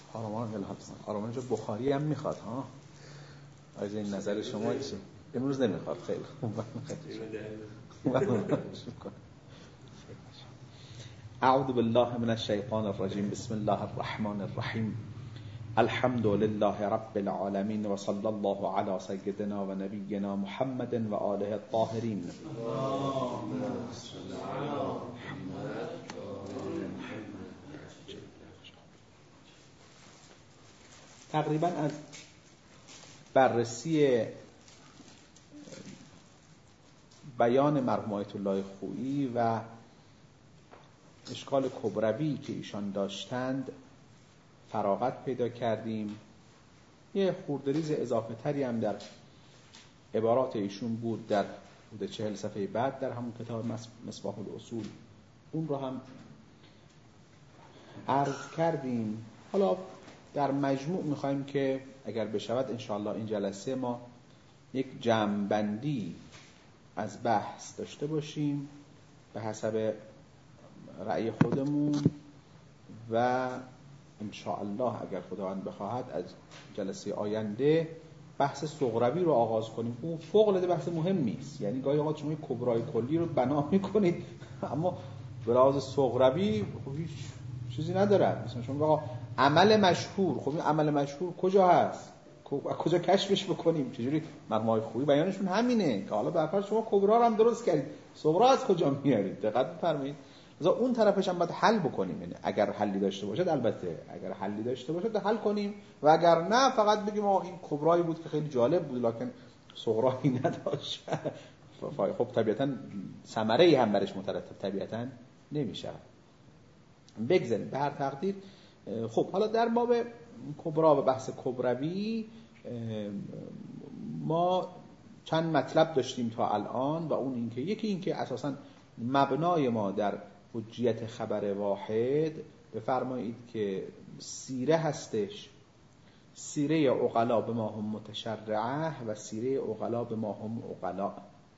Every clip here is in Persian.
آرامان جو بخاری هم میخواد ها. از این نظر شما چی؟ امروز نمیخواد. خیلی اعوذ بالله من الشیطان الرجیم. بسم الله الرحمن الرحیم. الحمد لله رب العالمین و صلی الله علی سیدنا و نبینا محمد و آله الطاهرین. تقریبا از بررسی بیان مرحوم آیت الله خویی و اشکال کبروی که ایشان داشتند فراغت پیدا کردیم. یه خوردریز اضافه تری هم در عبارات ایشون بود در حدود 40 صفحه بعد در همون کتاب مصباح الاصول، اون رو هم عرض کردیم. حالا در مجموع میخوایم که اگر بشود انشاءالله این جلسه ما یک جمع‌بندی از بحث داشته باشیم به حسب رأی خودمون و انشاءالله اگر خداوند بخواهد از جلسه آینده بحث صغروی رو آغاز کنیم. اون فوق العاده بحث مهمی است. یعنی گاهی اوقات شما کبرای کلی رو بنا میکنید اما به لحاظ صغروی هیچ چیزی نداره. مثلا شما بگید عمل مشهور، خب این عمل مشهور کجا هست؟ کجا کشفش بکنیم؟ چجوری؟ مرحوم خویی بیانشون همینه که حالا به هر حال شما کبرا رو هم درست کردید، صغرا از کجا میارید؟ دقت بفرمایید. لذا اون طرفش هم باید حل بکنیم. یعنی اگر حلی داشته باشد، البته اگر حلی داشته باشد حل کنیم و اگر نه فقط بگیم این کبرایی بود که خیلی جالب بود لکن صغرایی نداشت. خب طبیعتاً ثمره‌ای هم برش مترتب طبیعتاً نمیشه. بگذاریم به هر تقدیر. خب حالا در باب کبرا و بحث کبروی ما چند مطلب داشتیم تا الان و اون اینکه یکی اینکه اساساً مبنای ما در حجیت خبر واحد بفرمایید که سیره هستش. سیره عقلا به ما هم متشرعه و سیره عقلا به ما هم عقلا.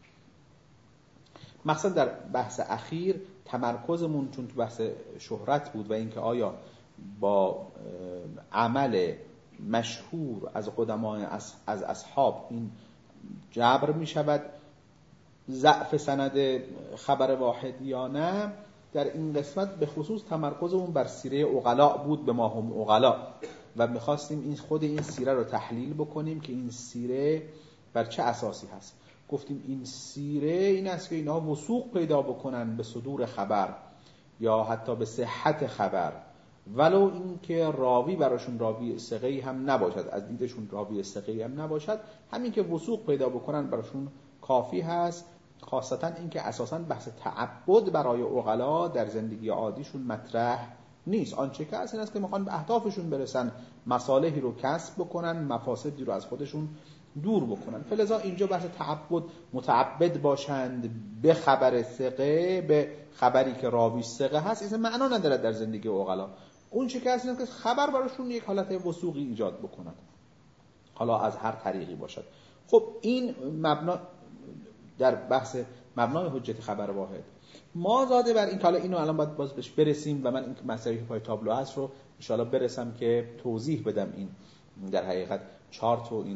مقصد در بحث اخیر تمرکزمون چون تو بحث شهرت بود و اینکه آیا با عمل مشهور از قدمای از اصحاب این جبر می شود ضعف سند خبر واحد یا نه، در این قسمت به خصوص تمرکزمون بر سیره عقلا بود به ما هم عقلا و میخواستیم خود این سیره رو تحلیل بکنیم که این سیره بر چه اساسی هست. گفتیم این سیره این است که اینها وثوق پیدا بکنن به صدور خبر یا حتی به صحت خبر، ولو این که راوی براشون راوی ثقه‌ای هم نباشد، از دیدشون راوی ثقه‌ای هم نباشد، همین که وثوق پیدا بکنن براشون کافی هست. خاصتا این که اساساً بحث تعبد برای عقلا در زندگی عادیشون مطرح نیست. آنچه که اصلا است که میخوان به اهدافشون برسن، مصالحی رو کسب بکنن، مفاسدی رو از خودشون دور بکنن. فلذا اینجا بحث تعبد، متعبد باشند به خبر ثقه، به خبری که راوی ثقه هست، این معنا نداره در زندگی عقلا. اون چه که اصلا که خبر براشون یک حالت وثوقی ایجاد بکنن، حالا از هر طریقی باشد. خب این مبنا در بحث مبنای حجت خبر واحد ما زاده بر این که حالا اینو الان باید باز بهش برسیم و من این مسئله که پای تابلو هست رو ان شاء الله برسم که توضیح بدم. این در حقیقت چارت و این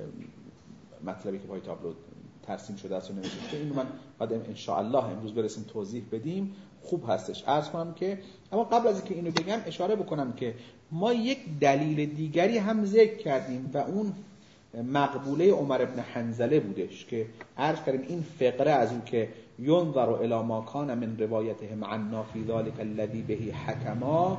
مطلبی که پای تابلو ترسیم شده است و نوشته، اینو من بعد ان شاء الله امروز برسیم توضیح بدیم. خوب هستش عرض کنم که اما قبل از اینکه اینو بگم اشاره بکنم که ما یک دلیل دیگری هم ذکر کردیم و اون مقبوله عمر ابن حنظله بودش که عرض کردیم این فقره از اون که ينظر الی ما کان من روایتهم عنا فی ذلک الذی به حکما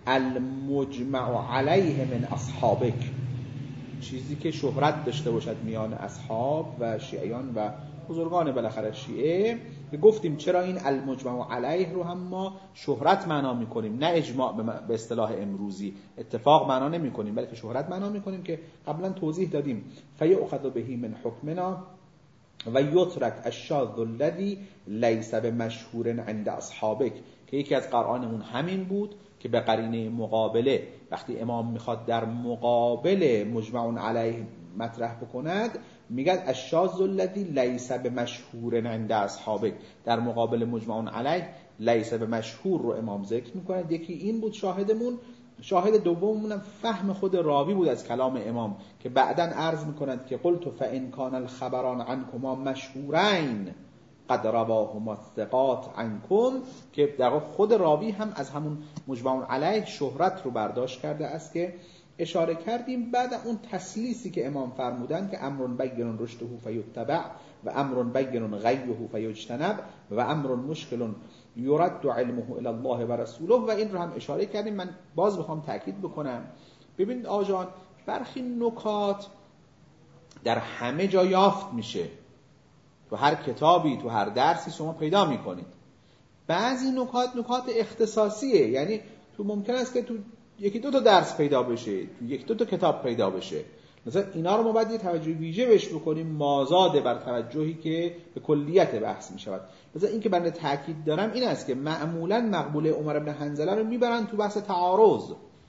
المجمع علیه من اصحابک، چیزی که شهرت داشته باشد میان اصحاب و شیعیان و بزرگان بالاخره شیعه. گفتیم چرا این المجمع علیه رو هم ما شهرت معنا میکنیم، نه اجماع به اصطلاح امروزی، اتفاق معنا نمیکنیم بلکه شهرت معنا میکنیم که قبلا توضیح دادیم. فیؤخذ به من حکمنا و یترک الشاذ الذی لیس بمشهور عند اصحابک، که یکی از قرآنمون همین بود که به قرینه مقابله وقتی امام میخواد در مقابل مجمع علیه مطرح بکند میگه الشاذ الذی لیس بمشهور عند اصحابک، در مقابل مجمع علیه لیس بمشهور رو امام ذکر میکنه. یکی این بود شاهدمون شاهد دوممونم فهم خود راوی بود از کلام امام که بعداً عرض می‌کند که قلت فإن كان الخبران عنكما مشهورین قد رواهما الثقات عنكم، که در واقع خود راوی هم از همون مجمع علیه شهرت رو برداشت کرده است که اشاره کردیم. بعد اون تسلیسی که امام فرمودن که امر بین رشده فیتبع و امر بین غیه فیجتنب و امر مشکل یرد علمه الی الله و رسوله، و این رو هم اشاره کردیم. من باز بخوام تاکید بکنم، ببینید آقا جان، برخی نکات در همه جا یافت میشه، تو هر کتابی تو هر درسی شما پیدا میکنید. بعضی نکات اختصاصیه، یعنی تو ممکن است که تو یکی دو تا درس پیدا بشه، تو یکی دو تا کتاب پیدا بشه. مثلا اینا رو ما باید یه توجه ویژه بهش بکنیم، مازاد بر توجهی که به کلیت بحث می شود. مثلا این که بنده تاکید دارم این است که معمولا مقبوله عمر بن حنظله رو میبرن تو بحث تعارض.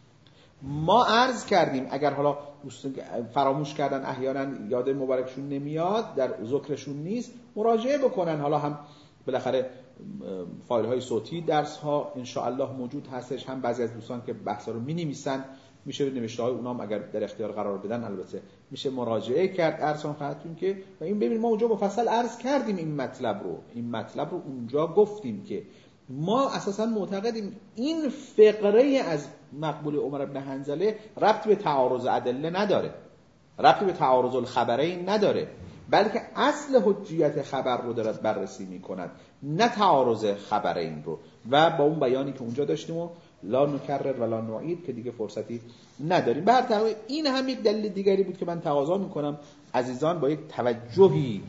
ما عرض کردیم اگر حالا فراموش کردن احیانا یاد مبارکشون نمیاد، در ذکرشون نیست، مراجعه بکنن. حالا هم بالاخره فایل های صوتی درس ها ان شاء الله موجود هستش، هم بعضی از دوستان که بحثا رو مینویسن میشه نوشته های اونام اگر در اختیار قرار بدن البته میشه مراجعه کرد. ارسان خدمتتون که و این ببین ما اونجا مفصل عرض کردیم این مطلب رو اونجا گفتیم که ما اساسا معتقدیم این فقره از مقبول عمر بن حنظله ربطی به تعارض ادله نداره، ربطی به تعارض الخبرین نداره، بلکه اصل حجیت خبر رو دارد بررسی میکند، نه تعارض خبرین رو. و با اون بیانی که اونجا داشتیم و لا نکرر ولا نعید که دیگه فرصتی نداریم. به هر طریق این هم یک دلیل دیگری بود که من تقاضا میکنم عزیزان با یک توجهی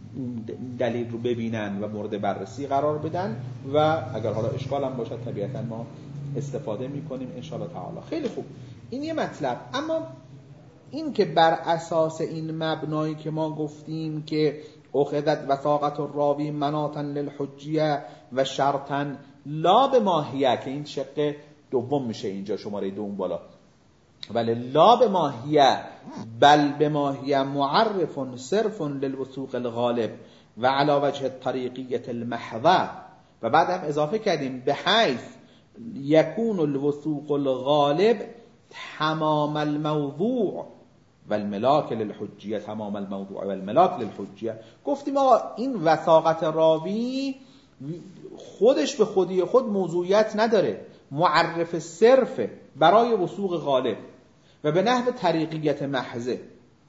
دلیل رو ببینن و مورد بررسی قرار بدن و اگر حالا اشکال هم باشد طبیعتا ما استفاده میکنیم ان شاء الله تعالی. خیلی خوب، این یه مطلب. اما این که بر اساس این مبنایی که ما گفتیم که اخذت وثاقت الراوی مناطا للحجیه و شرطا لا به ماهیه، که این شق دوم میشه اینجا شماره دوم بالا، ولی لا به ماهیه بل به ماهیه معرف صرف للوثوق الغالب و علی وجه الطریقیت المحضه، و بعد هم اضافه کردیم به حیث یکون الوثوق الغالب تمام الموضوع و الملاک للحجیه، تمام الموضوع و الملاک للحجیه. گفتیم آقا این وثاقت راوی خودش به خودی خود موضوعیت نداره، معرف صرف برای وثوق غالب و به نحو طریقیت محضه.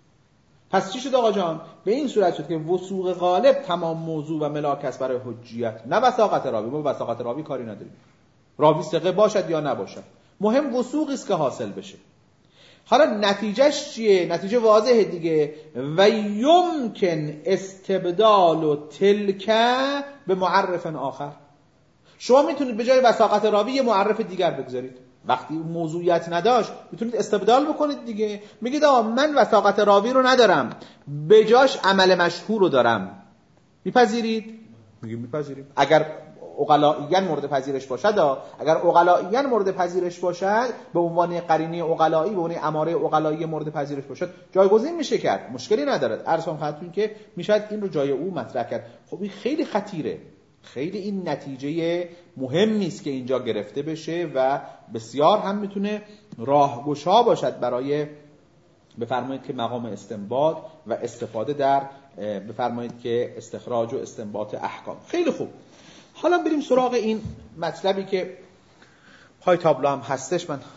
پس چی شد آقا جان؟ به این صورت شد که وثوق غالب تمام موضوع و ملاک است برای حجیت، نه وثاقت راوی. ما وثاقت راوی کاری نداریم، راوی ثقه باشد یا نباشد، مهم وثوقی است که حاصل بشه. حالا نتیجهش چیه؟ نتیجه واضحه دیگه، و یمکن استبدال تلک به معرف آخر. شما میتونید به جای وثاقت راوی یه معرف دیگر بگذارید، وقتی موضوعیت نداشت میتونید استبدال بکنید دیگه. میگید آقا من وثاقت راوی رو ندارم، به جاش عمل مشهور رو دارم، میپذیرید؟ میگیم میپذیریم. اگر عقلائیاً مورد پذیرش باشد، اگر عقلائیاً مورد پذیرش باشد، به عنوان قرینه عقلائی، به عنوان اماره عقلائی مورد پذیرش باشد، جایگزین میشه کرد، مشکلی ندارد. عرضم خدمتتون که میشد این رو جای او مطرح کرد. خب این خیلی خطیره، خیلی این نتیجه مهمی است که اینجا گرفته بشه و بسیار هم میتونه راهگشا باشد برای بفرمایید که مقام استنباط و استفاده در بفرمایید که استخراج و استنباط احکام. خیلی خوب، حالا بریم سراغ این مطلبی که پای تابلو هم هستش. من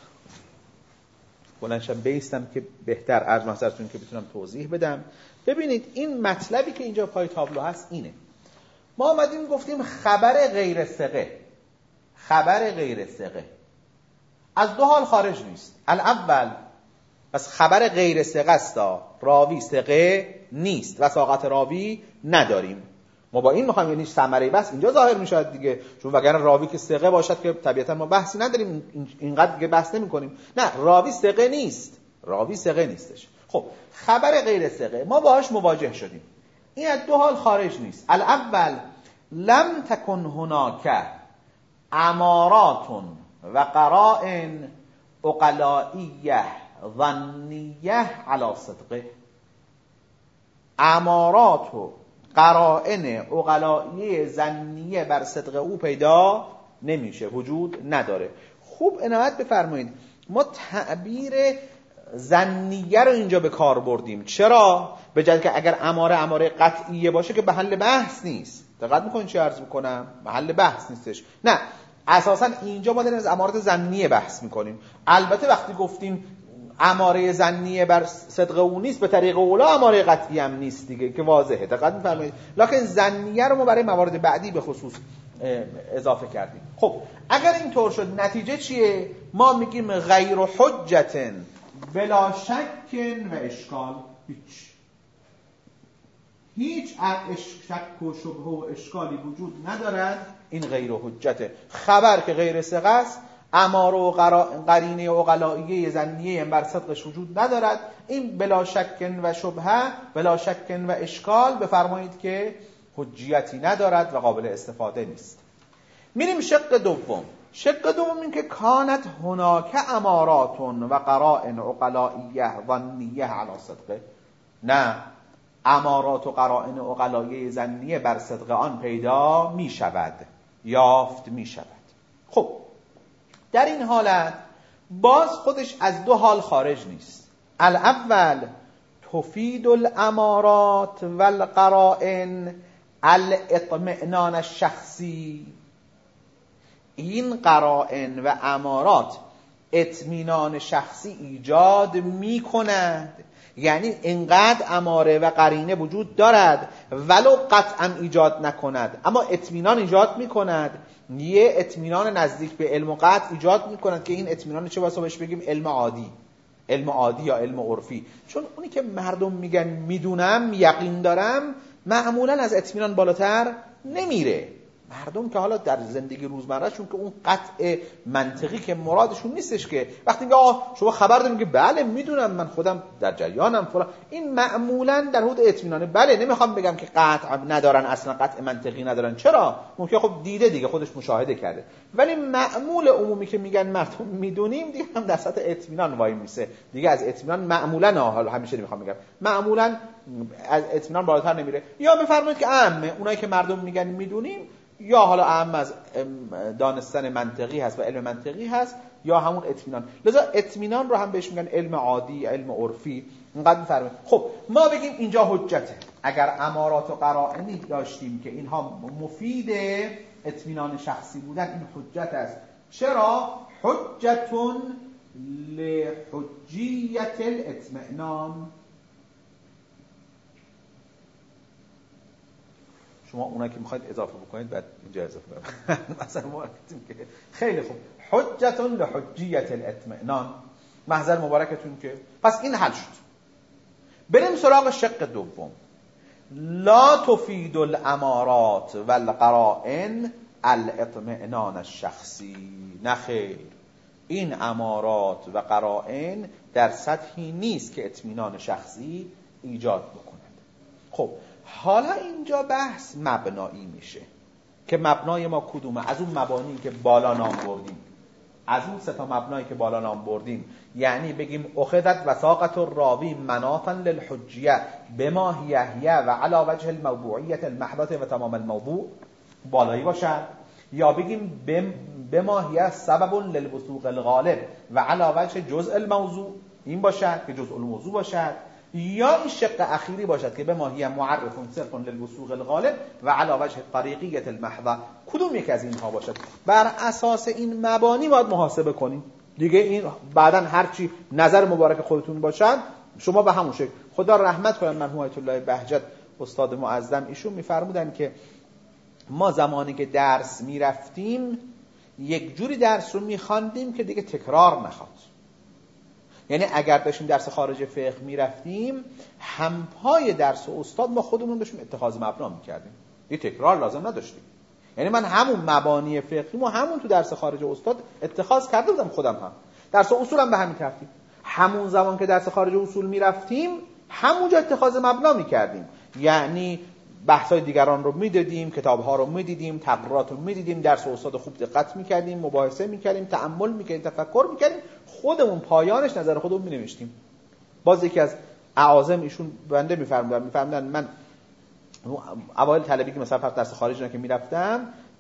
بلندشم بیستم که بهتر عرض محضرتون که بتونم توضیح بدم. ببینید این مطلبی که اینجا پای تابلو هست اینه. ما آمدیم گفتیم خبر غیر ثقه، خبر غیر ثقه از دو حال خارج نیست. الاول پس خبر غیر ثقه است، راوی ثقه نیست، وثاقت راوی نداریم. ما با این میخوایم یعنی ثمره بس اینجا ظاهر میشه دیگه، چون وگرنه راوی که ثقه باشد که طبیعتا ما بحثی نداریم، اینقدر دیگه بحث نمی‌کنیم. نه، راوی ثقه نیست، راوی ثقه نیستش. خب خبر غیر ثقه ما باهاش مواجه شدیم، این از دو حال خارج نیست. الاول لم تکن هناک امارات و قرائن عقلائیه ظنیه علی صدقه. امارات و قرائن عقلائیه ظنیه بر صدق او پیدا نمیشه، وجود نداره. خوب عنایت بفرمایید، ما تعبیر ظنیه رو اینجا به کار بردیم. چرا؟ به جای که اگر اماره قطعیه باشه که محل بحث نیست. دقت میکنین چی عرض میکنم؟ محل بحث نیستش. نه، اساسا اینجا ما داریم از امارات ظنیه بحث میکنیم. البته وقتی گفتیم اماره ظنیه بر صدق اون نیست، به طریق اولا اماره قطعی هم نیست دیگه، که واضحه. دقت میفرمایید؟ لکن ظنیه رو ما برای موارد بعدی به خصوص اضافه کردیم. خب اگر اینطور شد نتیجه چیه؟ ما میگیم غیر حجت بلا شک و اشکال. هیچ شک و شبهه و اشکالی وجود ندارد. این غیر حجته. خبر که غیر ثقه است، اماره و قرینه عقلائیه ظنیه بر صدقش وجود ندارد. این بلا شک و شبهه، بلا شک و اشکال بفرمایید که حجیتی ندارد و قابل استفاده نیست. میریم شق دوم. شق دوم این که کانت هناک امارات و قرائن عقلائیه ظنیه علی صدقه. نه، امارات و قرائن عقلائیه ظنیه بر صدق آن پیدا می شود، یافت می شود. خب در این حالت باز خودش از دو حال خارج نیست. الاول تفید الامارات و القرائن الاطمئنان الشخصی. این قرائن و امارات اطمینان شخصی ایجاد می کند. یعنی اینقدر اماره و قرینه وجود دارد ولو قطعا ایجاد نکند، اما اطمینان ایجاد می کند. یه اطمینان نزدیک به علم و قطع ایجاد می کند که این اطمینان چه واسه بهش بگیم؟ علم عادی یا علم عرفی. چون اونی که مردم میگن میدونم، یقین دارم، معمولا از اطمینان بالاتر نمیره. مردم که حالا در زندگی روزمرهشون که اون قطع منطقی که مرادشون نیستش، که وقتی میگه شما خبر دارید که بله میدونم، من خودم در جریانم فلان، این معمولا در حد اطمینانه. بله نمیخوام بگم که قطع ندارن، اصلا قطع منطقی ندارن. چرا؟ ممکنه خب دیده دیگه، خودش مشاهده کرده. ولی معمول عمومی که میگن مردم میدونیم دیگه هم در سطح اطمینان وای میسه دیگه. از اطمینان معمولا، حالا همیشه نمیخوام بگم، معمولا از اطمینان بالاتر نمیره. یا بفرمایید که عامه اونایی که مردم میگن میدونیم، یا حالا اهم از دانستن منطقی هست و علم منطقی هست، یا همون اطمینان. لذا اطمینان رو هم بهش میگن علم عادی، علم عرفی. اینقدر میفرمایید. خب ما بگیم اینجا حجته. اگر امارات و قرائنی داشتیم که اینها مفید اطمینان شخصی بودن، این حجت است. چرا؟ حجتون لحجیت الاطمئنان. شما اونایی که میخواید اضافه بکنید بعد اینجا اضافه بکنید. مثلا ما گفتیم که خیلی خوب، حجتون لحجیت الاطمئنان، محضر مبارکتون که پس این حل شد. بریم سراغ شق دوم. لا تفید الامارات و القرائن الاطمئنان الشخصی. نخیر، این امارات و قرائن در سطحی نیست که اطمینان شخصی ایجاد بکند. خب حالا اینجا بحث مبنایی میشه که مبنای ما کدومه؟ از اون مبانی که بالا نام بردیم، از اون سه تا مبنایی که بالا نام بردیم. یعنی بگیم اخذت وثاقة الراوی مناطا للحجیه بما هی و علی وجه الموضوعیت المحضة و تمام الموضوع، بالایی باشد. یا بگیم بما هی سبب للوثوق الغالب و علی وجه جزء الموضوع، این باشد که جزء الموضوع باشد. یا این شق اخیری باشد که به ماهی معرف صرف للوثوق الغالب و علی وجه طریقیت المحض. کدوم یک از اینها باشد؟ بر اساس این مبانی باید محاسبه کنیم دیگه. این بعداً هر چی نظر مبارک خودتون باشد شما به همون شکل. خدا رحمت کنه مرحوم آیت الله بهجت استاد معظم، ایشون میفرمودن که ما زمانی که درس میرفتیم یک جوری درس رو میخواندیم که دیگه تکرار نخواد. یعنی اگر داشتیم درس خارج فقه میرفتیم، همپای درس و استاد ما خودمون داشتیم اتخاذ مبنا میکردیم، یه تکرار لازم نداشتیم. یعنی من همون مبانی فقهی همون تو درس خارج استاد اتخاذ کرده بودم، خودم هم درس اصول هم به همین ترتیب. همون زمان که درس خارج اصول میرفتیم همونجا اتخاذ مبنا میکردیم. یعنی بحث‌های دیگران رو میدیدیم، کتاب‌ها رو میدیدیم، تقریرات رو میدیدیم، درس استاد خوب دقت میکردیم، مباحثه میکردیم، تأمل میکردیم، تفکر میکردیم، خودمون پایانش نظر خودمون مینوشتیم. باز یکی از اعاظم ایشون بنده میفرمودن من اوایل طلبی که مثلا درس خارج اینا که میرفتم،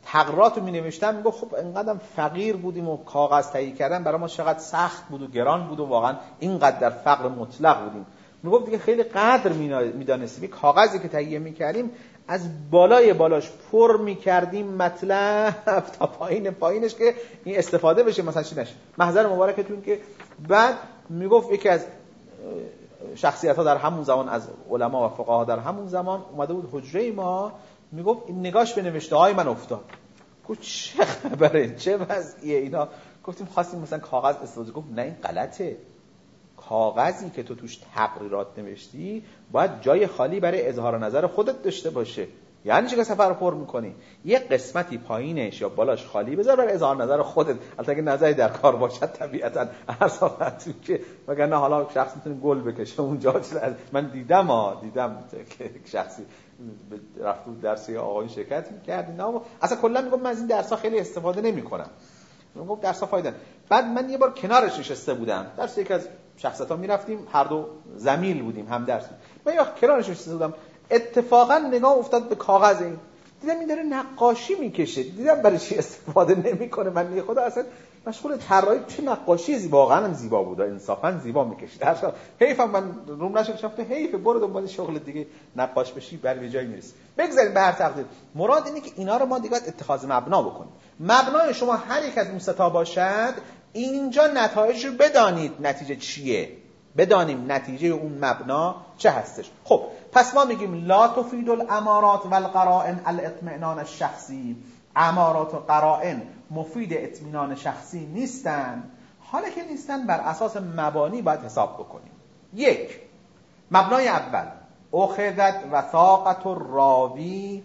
تقریرات رو می‌نوشتم میگفت خب اینقدر فقیر بودیم و کاغذ تهیه کردن برای ما چقدر سخت بود و گران بود و واقعا اینقدر در فقر مطلق بودیم. میگفت دیگه خیلی قدر می‌دانستیم کاغذی که تهیه می‌کردیم از بالای بالاش پر می‌کردیم مطلب تا پایینش که این استفاده بشه مثلا چی نشه. محضر مبارکتون که بعد میگفت یکی از شخصیت‌ها در همون زمان از علما و فقها در همون زمان اومده بود حجره ما، میگفت این نگاش به نوشته‌های من افتاد. گفت چه خبره، چه وضعیه اینا؟ گفتیم خواستیم مثلا کاغذ استفاده. گفت نه این غلطه، کاغذی که تو توش تقریرات نوشتی باید جای خالی برای اظهار نظر خودت داشته باشه. یعنی چه که سفر رو پر میکنی یه قسمتی پایینش یا بالاش خالی بذار برای اظهار نظر خودت. البته اگه نظری در کار باشد طبیعتا ارسالتون که وگرنه حالا شخص میتونه گل بکشه اونجا. من دیدم که شخصی رفت تو درس آقای شرکت میکرد اینا، اصلا کلا میگم من از این درس‌ها خیلی استفاده نمیکنم، میگم درس‌ها فایده. بعد من یه بار کنارش نشسته بودم، درس یک از شخصیت‌ها میرفتیم، هر دو زمیل بودیم هم درس. من یا کنارش نشسته بودم، اتفاقا نگاه افتاد به کاغذ این، دیدم این داره نقاشی میکشه، دیدم برای چی استفاده نمیکنه. من خدا اصلا مشغول طراحی چه نقاشی زیبا، واقعا هم زیبا بود، انصافا زیبا میکشید. حیفم من روم نشد شفته حیف، برو دنبال شغل دیگه نقاش بشی به جای میرسی. بگذاریم به هر تقدیر، مراد اینه که اینا رو ما دیگه اتخاذ مبنا بکنیم. مبنای شما هر یک از اون سه تا باشد، اینجا نتایج رو بدانید نتیجه چیه، بدانیم نتیجه اون مبنا چه هستش. خب پس ما میگیم لا تفید الامارات و القرائن الاطمئنان الشخصی، امارات و قرائن مفید اطمینان شخصی نیستن. حالا که نیستن بر اساس مبانی باید حساب بکنیم. یک، مبنای اول اخذت وثاقت الراوی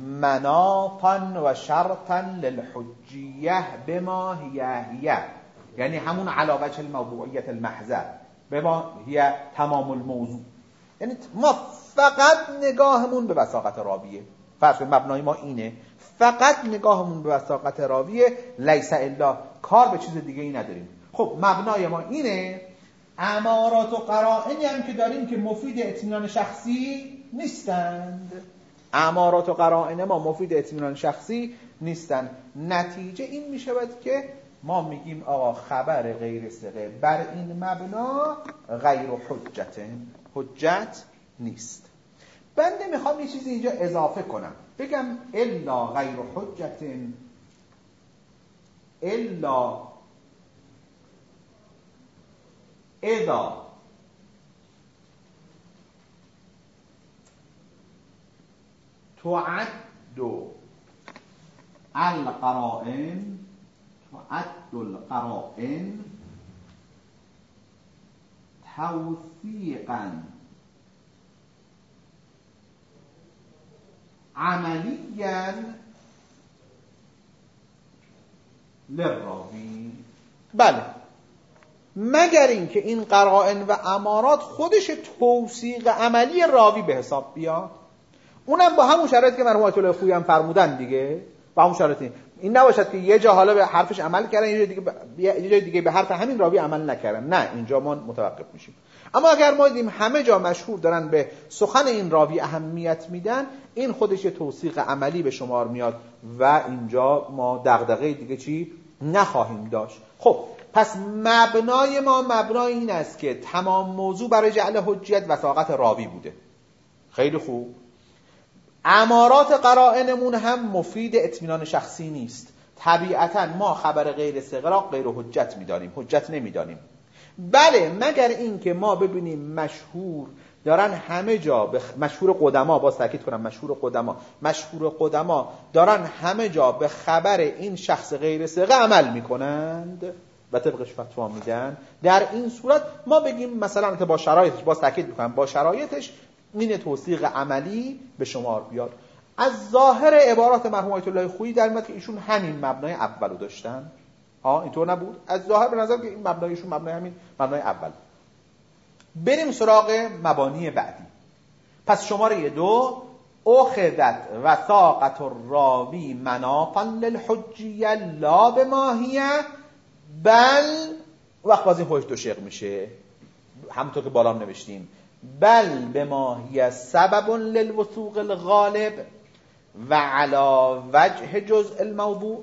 مناطا و شرطا للحجیه بما هی، یعنی همون علی وجه الموضوعیت المحضر بما هی تمام الموضوع. یعنی ما فقط نگاهمون به وثاقت راویه، فرض مبنای ما اینه، فقط نگاهمون به وثاقت راویه، لیس الا، کار به چیز دیگه ای نداریم. خب مبنای ما اینه. امارات و قرائنی هم که داریم که مفید اطمینان شخصی نیستند، امارات و قرائن ما مفید اطمینان شخصی نیستند. نتیجه این میشود که ما میگیم آقا خبر غیر ثقه بر این مبنا غیر حجت نیست. بنده میخوام یه چیزی اینجا اضافه کنم، بگم الا غیر حجت الا اذا تعد القرائن توثیقا عملیا للراوی. بله، مگر اینکه این قرائن و امارات خودش توثیق عملی راوی به حساب بیاد، اونم با همون شرایطی که مرحوم آیت الله خویی هم فرمودن دیگه، با همون شرایطی. این نباشد که یه جا حالا به حرفش عمل کردن، یه جای دیگه به حرف همین راوی عمل نکردن، نه اینجا ما متوقف میشیم. اما اگر ما دیدیم همه جا مشهور دارن به سخن این راوی اهمیت میدن، این خودش یه توثیق عملی به شمار میاد و اینجا ما دغدغه دیگه چی نخواهیم داشت. خب پس مبنای ما مبنای این است که تمام موضوع برای جعل حجیت وثاقت راوی بوده. خیلی خوب. امارات قرائنمون هم مفید اطمینان شخصی نیست. طبیعتا ما خبر غیر ثقه را غیر حجت می‌دانیم، حجت نمی‌دانیم. بله، مگر اینکه ما ببینیم مشهور دارن همه جا مشهور قدما، باز تاکید کنم مشهور قدما دارن همه جا به خبر این شخص غیر ثقه عمل میکنند و طبقش فتوا میدن، در این صورت ما بگیم مثلا با شرایطش، باز تاکید میکنم با شرایطش این توثیق عملی به شمار بیاد. از ظاهر عبارات مرحوم آیت الله خویی در میاد که ایشون همین مبنای اولو داشتن. اینطور نبود؟ از ظاهر به نظر که این مبنایشون مبنای همین مبنای اول. بریم سراغ مبانی بعدی. پس شماره 2 اخذت وثاقت الراوی مناطا للحجیه لا بماهیه بل، وقت بازی حجت دو شق میشه همونطور که بالا نوشتیم، بل بماهیه سبب للوثوق الغالب، و علا وجه جزء الموضوع،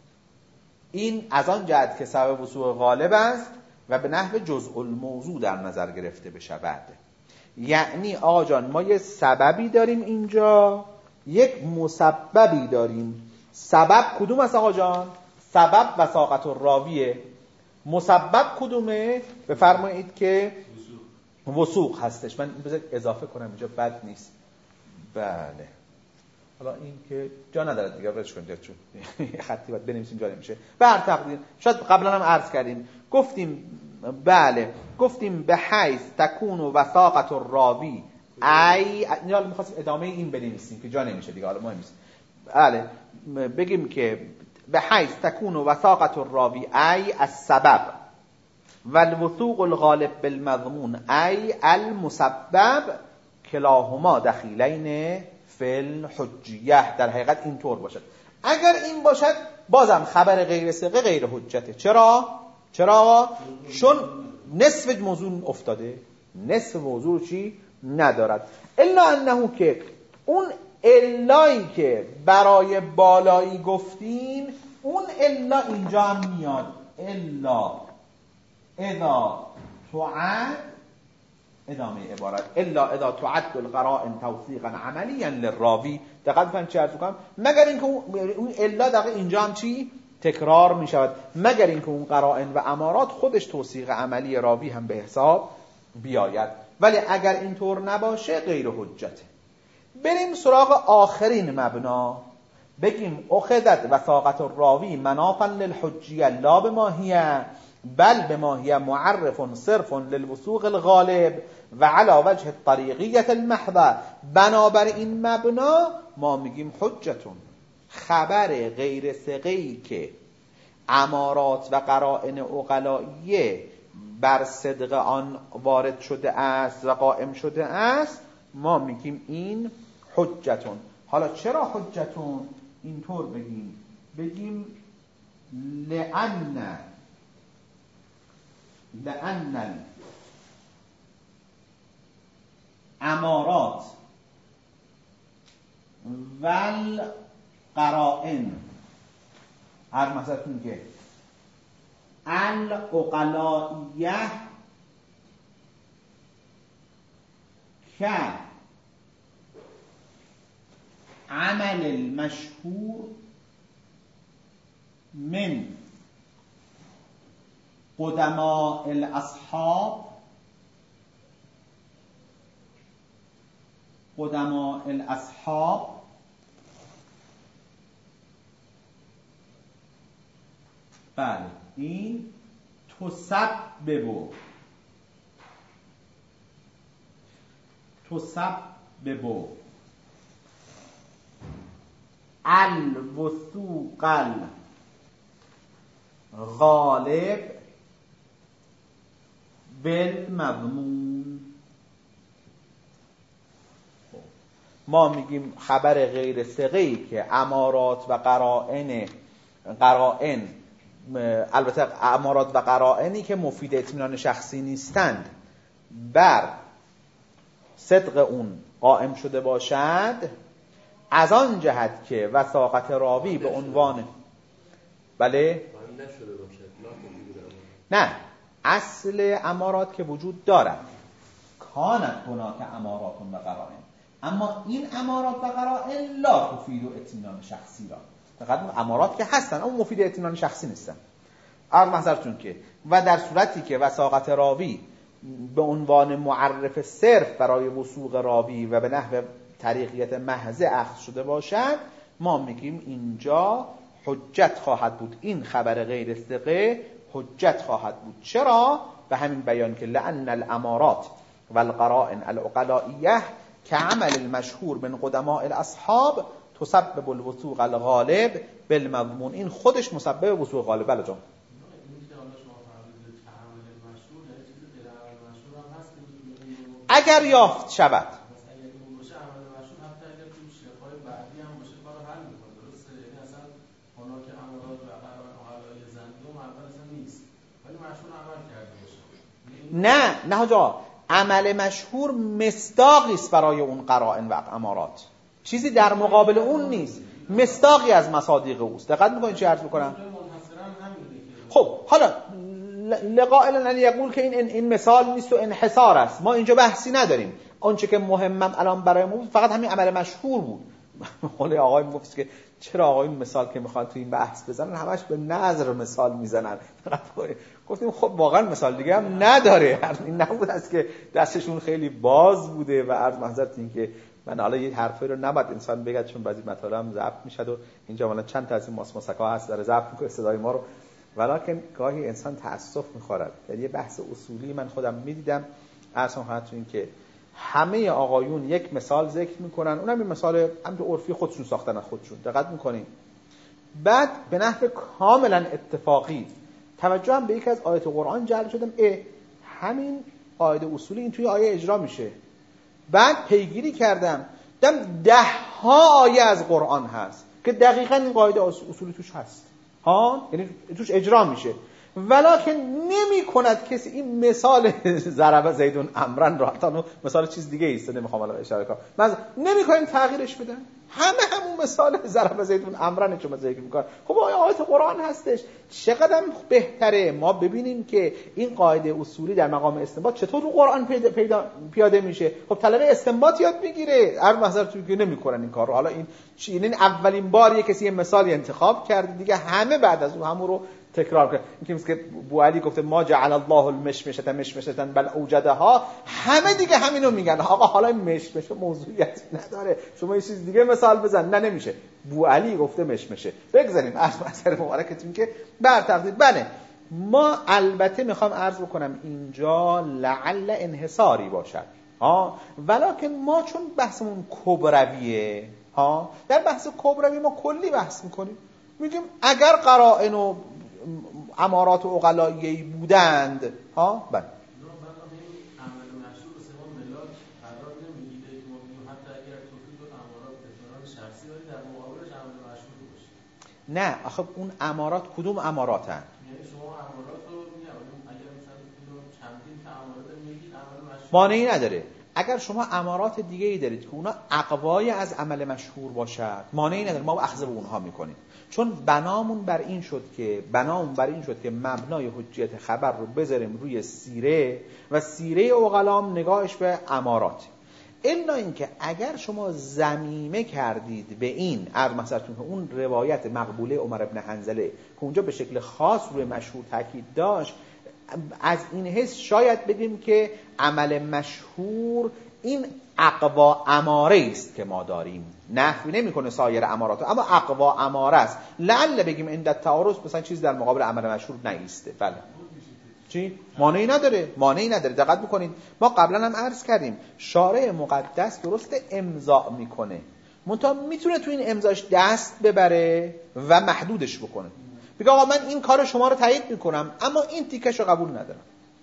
این از آن جهت که سبب وسوق غالب است و به نحو جزء الموضوع در نظر گرفته بشود. یعنی آقا جان ما یه سببی داریم اینجا، یک مسببی داریم. سبب کدوم است آقا جان؟ سبب وثاقت الراویه. مسبب کدومه؟ بفرمایید که وثوق هستش. من بذار اضافه کنم اینجا، بد نیست. بله حالا این که جا نداره دیگه، برش کنید چون خطی باید بنویسیم جا نمیشه. بر تقدیر شاید قبلا هم عرض کردیم، گفتیم بله، گفتیم به حیث تکون و وثاقت الراوی ای، حالا می‌خواستیم ادامه این بنویسیم که جا نمیشه دیگه، حالا مهم نیست. بله بگیم که به حیث تکون و وثاقت الراوی ای السبب و الوثوق الغالب بالمضمون ای المسبب کلاهما دخیلین فی الحجیه. در حقیقت اینطور باشد. اگر این باشد بازم خبر غیر ثقه غیر حجته. چرا؟ چون نصف موضوع افتاده، نصف موضوع چی؟ ندارد. الا انه که اون الایی که برای بالایی گفتیم، اون الا اینجا هم میاد. الا اذا تعد، ادامه عبارت، الا اذا تعد القرائن توثیقا عملیا للراوی. دقت کنید چه عرض می‌کنم، مگر اینکه اون الا دقیقاً اینجا هم چی تکرار می‌شود، مگر اینکه اون قرائن و امارات خودش توثیق عملی راوی هم به حساب بیاید. ولی اگر اینطور نباشه غیر حجته. بریم سراغ آخرین مبنا، بگیم اخذت وثاقت الراوی منافا للحجیه لا بماهیه بل بماهیه معرف صرف للوثوق الغالب و علی وجه الطریقیه المحضه. بنابر این مبنا ما میگیم حجتون. خبر غیر ثقه‌ای که امارات و قرائن عقلائیه بر صدق آن وارد شده است و قائم شده است، ما میگیم این حجتون. حالا چرا حجتون؟ اینطور بگیم لأن الامارات والقرائن، هر مثلا که العقلائیه که عمل المشهور من قدماء الاصحاب بله این تسبب الوثوق الغالب بالمضمون. ما میگیم خبر غیر ثقه‌ای که امارات و قرائن، البته امارات و قرائنی که مفید اطمینان شخصی نیستند، بر صدق اون قائم شده باشد، از آن جهت که وثاقت راوی به عنوان بله نه اصل امارات که وجود دارد، کانت هناک امارات و قرائن، اما این امارات و قرائن لا تفید اطمینان شخصی را. فقط امارات که هستن اما مفید اطمینان شخصی نیستن. عرض محضرتون که و در صورتی که وثاقت راوی به عنوان معرف صرف برای وثوق راوی و به نحو طریقیت محض اخذ شده باشد، ما میگیم اینجا حجت خواهد بود. این خبر غیر ثقه حجت خواهد بود. چرا؟ به همین بیان که لأن الامارات والقرائن العقلائیه كعمل المشهور من قدماء الاصحاب تسبب الوثوق الغالب بالمضمون. این خودش مسبب وثوق غالب. بله جان. اگر یافت شود نه حاجا، عمل مشهور مصداقی است برای اون قرائن و امارات. چیزی در مقابل اون نیست، مصداقی از مصادیق اوست. دقت میکنید چی عرض میکنم؟ خب حالا لقائل ان یقول که این مثال نیست و انحصار است، ما اینجا بحثی نداریم. آنچه که مهمم الان برای ما بود فقط همین عمل مشهور بود. حالا آقای میگفت که چرا آقای این مثال که میخوان تو این بحث بزنن همش به نظر مثال میزنن. گفتیم خب واقعا مثال دیگه هم نداره. این نبود است که دستشون خیلی باز بوده و عرض محضرت این که من حالا یه حرفی رو نباید انسان بگه چون بعضی مطالب هم ضبط میشه و اینجا والا چند تا از این ماسماسکا هست داره ضبط میکنه صدای ما رو، ولیکن گاهی انسان تأسف میخورد. در یه بحث اصولی من خودم میدیدم اصلا خاطر این که همه آقایون یک مثال ذکر میکنن، اونم این مثال همون عرفی خودشون ساختن از خودشون. دقت میکنین بعد به نحو کاملا اتفاقی توجه هم به یک از آیات قرآن جلب شدم، همین قاعده اصولی این توی آیه اجرا میشه. بعد پیگیری کردم دیدم 10 آیه از قرآن هست که دقیقاً این قاعده اصولی توش هست، یعنی توش اجرا میشه، ولکن نمی کند کسی این مثال ضرب زیدون امرن را، حتی مثال چیز دیگه ایست نمیخوام الان اشاره کنم، من نمی کنیم تغییرش بدن، همون مثال ضرب زیدون امرن چون ذکر میکنه. خب آیات قرآن هستش، چقدر بهتره ما ببینیم که این قاعده اصولی در مقام استنباط چطور رو قرآن پیاده میشه. خب طلبه استنباط یاد میگیره، هر محضر توی که نمیکنن این کار رو. حالا این چی؟ این اولین بار کسی یه مثالی انتخاب کرده دیگه همه بعد از اون همون رو تکرار کرد. این که بو علی گفته ما جعل الله المشمشة مشمشة بل اوجدها، همه دیگه همینو میگن. آقا حالا این مشمشه موضوعیت نداره، شما یه چیز دیگه مثال بزن. نه نمیشه، بو علی گفته مشمشه. بگذاریم از اثر مبارکتون که بر تقدیر. بله ما البته میخوام عرض بکنم اینجا لعل انحصاری باشد، ولکن ما چون بحثمون کبرویه، در بحث کبروی ما کلی بحث میکنیم، میگیم اگر قرائن و امارات و عقلاییه‌ای بودند، بله نه آخه اون امارات کدوم اماراتن؟ یعنی شما امارات رو میگم اگر مثلا چندین تا امارات میگید عمل مشهور مانعی نداره. اگر شما امارات دیگه ای دارید که اونا اقوای از عمل مشهور باشد، مانعی نداره، ما اخذ به اونها میکنیم. چون بنامون بر این شد که مبنای حجیت خبر رو بذاریم روی سیره و سیره عقلام نگاهش به امارات. الا اینکه اگر شما ضمیمه کردید به این عرض مثلتون که اون روایت مقبوله عمر ابن حنظله که اونجا به شکل خاص روی مشهور تاکید داشت، از این حس شاید بگیم که عمل مشهور این اقوا اماره است که ما داریم، نفی نمیکنه سایر امارات، اما اقوا اماره است. لعل بگیم این تعارض مثلا چیز در مقابل عمل مشهور نیسته. بله چی؟ مانعی نداره. دقت بکنید ما قبلا هم عرض کردیم شارع مقدس درست امضا میکنه، منتها میتونه تو این امضاش دست ببره و محدودش بکنه، بگه آقا من این کار شما رو تایید میکنم اما این تیکش رو قبول ندارم.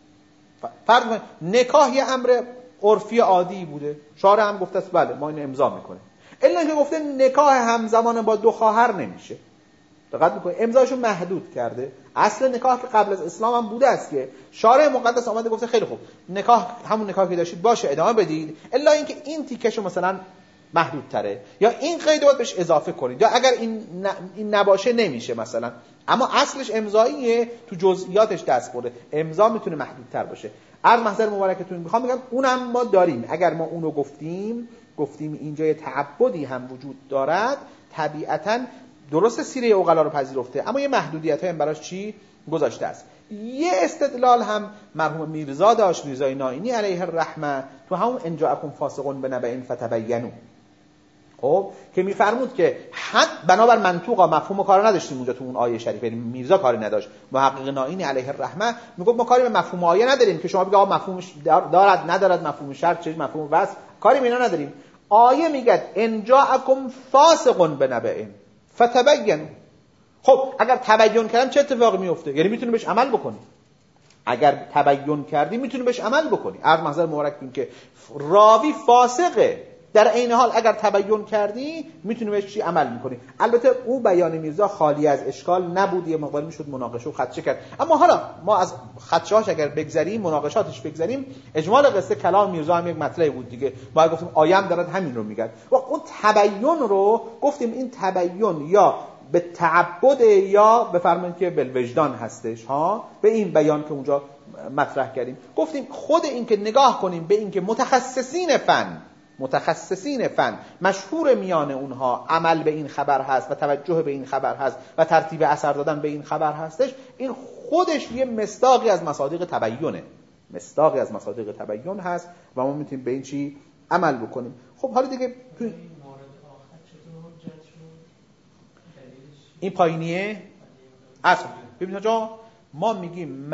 فرض کنید نکاح یه امر عرفی عادی بوده، شارع هم گفته است بله ما این امضا میکنه، الا اینکه گفته نکاح همزمان با 2 خواهر نمیشه. دقت میکنید امضاشو محدود کرده. اصل نکاح که قبل از اسلام هم بوده است که شارع مقدس آمده گفته خیلی خوب نکاح همون نکاحی که داشتید باشه ادامه بدید، الا اینکه این تیکشو مثلا محدود تره یا این قید رو بهش اضافه کنید، یا اگر این نباشه نمیشه مثلا. اما اصلش امضاییه، تو جزئیاتش دست برده. امضا میتونه محدودتر باشه. عرض محضر مبارکتون میخوام بگم اونم ما داریم. اگر ما اونو گفتیم اینجا یه تعبدی هم وجود دارد، طبیعتاً درست سیره عقلا رو پذیرفته اما یه محدودیت‌های هم براش چی گذاشته است. یه استدلال هم مرحوم میرزا داشت، میرزای نائینی علیه الرحمه، تو همون ان جاءکم فاسق بنبأ فتبینوا، خب که میفرمود که حد بنابر منطوقا مفهوم کار نداشتیم اونجا تو اون آیه شریفه، میرزا کاری نداشت، محقق نائینی علیه الرحمه میگفت ما کاری به مفهوم آیه نداریم که شما بگید آقا مفهومش دارد ندارد، مفهوم شرط چه مفهوم وصف، کاری به اینا نداریم. آیه میگه ان جاءکم فاسق بنبأ فتبینوا. خب اگر تبیین کردم چه اتفاقی میفته؟ یعنی میتونی بهش عمل بکنی. اگر تبیین کردی میتونی بهش عمل بکنی. عرض محضر مبارک این که راوی فاسقه در عین حال اگر تبیین کردی میتونی بهش چی عمل میکنی. البته اون بیان میرزا خالی از اشکال نبود، یه مقدار میشد مناقشه و خدشه کرد، اما حالا ما از خدشه‌هاش اگر بگذریم، مناقشاتش بگذریم، اجمال قصه کلام میرزا هم یک مطلبی بود دیگه. ما گفتیم آیم دارد همین رو میگه و اون تبیین رو گفتیم این تبیین یا به تعبد یا بفرمایید که بالوجدان هستش ها، به این بیان که اونجا مطرح کردیم. گفتیم خود این که نگاه کنیم به این که متخصصین فن مشهور میان اونها عمل به این خبر هست و توجه به این خبر هست و ترتیب اثر دادن به این خبر هستش، این خودش یه مصداقی از مصادیق تبیین هست و ما میتونیم به این چی عمل بکنیم. خب حالا دیگه این پایینیه اصلا ببینید جا ما میگیم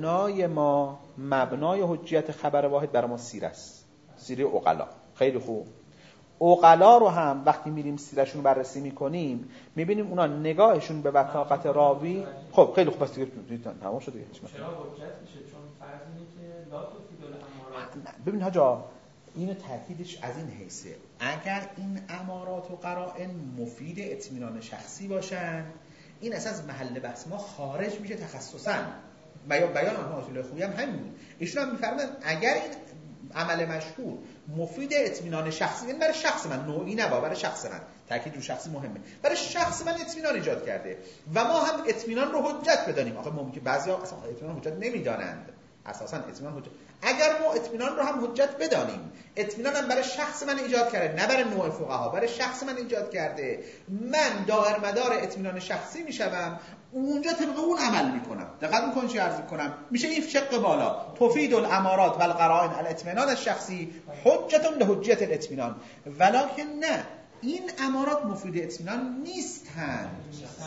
مبنای حجیت خبر واحد برای ما سیره است، سیره عقلا. خیلی خوب، عقلا رو هم وقتی میریم سیرشون بررسی میکنیم میبینیم اونا نگاهشون به وثاقت راوی. خب خیلی خوب، پس دیگه تمام شد دیگه. چرا حجت میشه؟ چون فرض اینه که لا تفید الامارات. ببین حاجا اینو تاکیدش از این حیثه اگر این امارات و قرائن مفید اطمینان شخصی باشن، این اساس محل بحث ما خارج میشه تخصصا. بیان آنها اصول خوبی هم همین بود. ایشون هم میفرمایند اگر این عمل مشهور مفید اطمینان شخصی، یعنی برای شخص من، نوعی نبا، برای شخص من، تاکید رو شخصی مهمه، برای شخص من اطمینان ایجاد کرده و ما هم اطمینان رو حجت بدانیم. آخه ممکنه بعضیا اصلا اطمینان حجت نمیدانند، اساسا اطمینان حجت. اگر ما اطمینان رو هم حجت بدانیم، اطمینان هم برای شخص من ایجاد کرده، نه برای نوع فقها، برای شخص من ایجاد کرده، من دائر مدار اطمینان شخصی میشم، اونجا طبق اون عمل میکنم. دقت میکنید چی عرض میکنم؟ میشه این شق بالا تفید الامارات و القرائن الاطمینان الشخصی حجت لحجیت الاطمینان، ولکن نه، این امارات مفید اطمینان نیستند.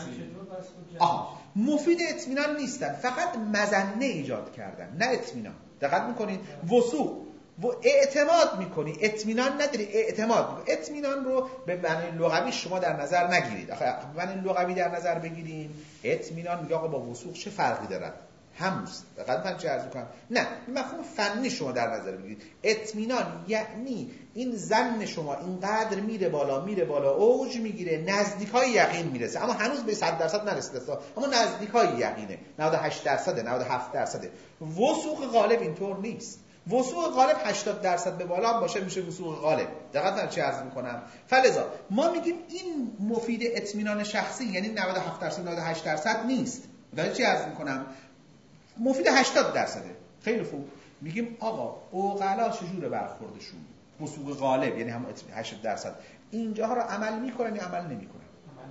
مفید اطمینان نیستند، فقط مظنه ایجاد کردن، نه اطمینان. دقت میکنید؟ وثوق و اعتماد میکنی، اطمینان نداری، اعتماد میکنی. اطمینان رو به معنی لغوی شما در نظر نگیرید. آخه به معنی لغوی در نظر بگیریم، اطمینان میگه آقا با وثوق چه فرقی دارد؟ هموست. دقت میکنم چه عرض میکنم؟ نه، مفهوم فنی شما در نظر بگیرید. اطمینان یعنی این ظن شما اینقدر میره بالا، اوج میگیره، نزدیکای یقین میرسه، اما هنوز به 100% نرسیده، اما نزدیکای یقینه، 98%، 97%. وثوق غالب اینطور نیست. وثوق غالب 80% به بالا هم باشه میشه وثوق غالب. دقت کنید چه عرض میکنم؟ فلذا ما میگیم این مفید اطمینان شخصی، یعنی 97% 98% نیست. دارید چی عرض میکنم؟ مفید 80%. خیلی خوب، میگیم آقا عقلا چجوره برخوردشون؟ وثوق غالب یعنی هم 80%. اینجاها رو عمل میکنن یا عمل نمیکنن؟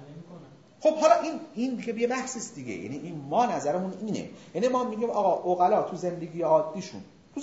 خب حالا این دیگه یه بحثی است دیگه. یعنی این ما نظرمون اینه، یعنی ما میگیم آقا عقلا تو زندگی عادیشون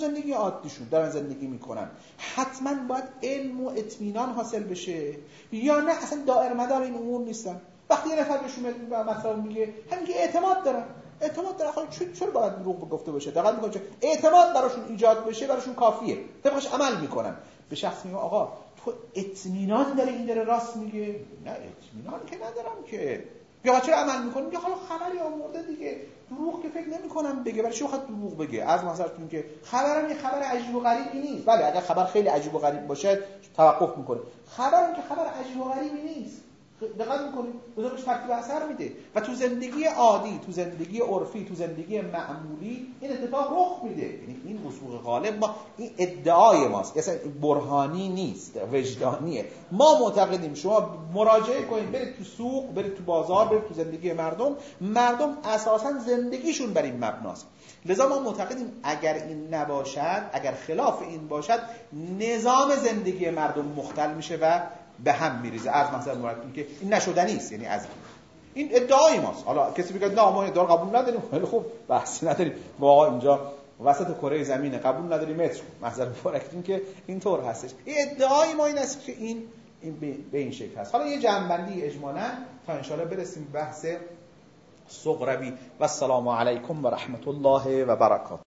دارن زندگی میکنن، حتما باید علم و اطمینان حاصل بشه یا نه اصلا دائر مدار این امور نیستن. وقتی یه نفر بهشون مثلا میگه همین که اعتماد دارن خب چرا باید دروغ گفته باشه؟ دقیقاً میگم چه اعتماد براشون ایجاد بشه براشون کافیه، طبقش عمل میکنن. به شخص میگه آقا تو اطمینان داره این داره راست میگه؟ نه اطمینان که ندارم که. یا چرا عمل میکنی؟ میگه حالا خبری آورده دیگه، دروغ که فکر نمی‌کنم بگه، برای چی بخواد دروغ بگه؟ از نظرتون که خبرم یه خبر عجیب و غریبی نیست. بله اگر خبر خیلی عجیب و غریب باشه توقف میکنه، خبرم که خبر عجیب و غریبی نیست. دقت میکنید؟ بذارش ترتیب اثر میده و تو زندگی عادی، تو زندگی عرفی، تو زندگی معمولی این اتفاق رخ میده. یعنی این وثوق غالب ما این ادعای ماست، اصلا برهانی نیست، وجدانیه. ما معتقدیم شما مراجعه کنید، برید تو سوق، برید تو بازار، برید تو زندگی مردم اساسا زندگیشون بر این مبناست. لذا ما معتقدیم اگر این نباشد، اگر خلاف این باشد، نظام زندگی مردم مختل میشه و به هم میریزه. از مثلا مراد که این نشدنی است، یعنی از این ادعای ماست. حالا کسی بگه نه ما ادعا قبول نداریم، خیلی خوب، بحثی نداریم، ما آقا اینجا وسط کره زمین قبول نداریم متر محضر مبارکتون که اینطور هستش. این ادعای ما این است که این به این شکل هست. حالا یه جمع‌بندی اجمالاً تا ان شاء الله برسیم بحث سغربی. و السلام علیکم و رحمت الله و برکاته.